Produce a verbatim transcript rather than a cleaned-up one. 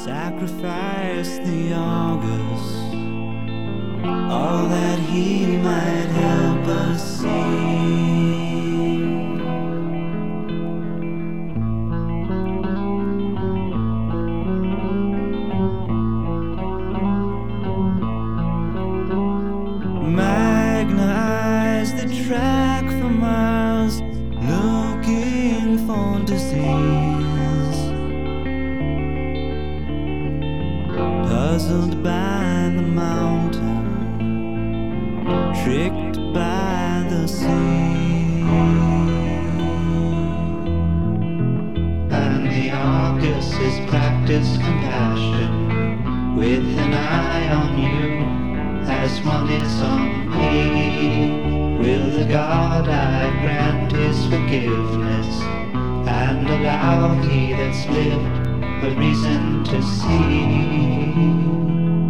sacrifice the Argus, all that he might help us see. Magnetize the track for miles, looking for disease, puzzled by the mountain, tricked by the sea. And the Argus is practiced compassion, with an eye on you as one is on me. Will the God I grant his forgiveness, and allow he that's lived a reason to see?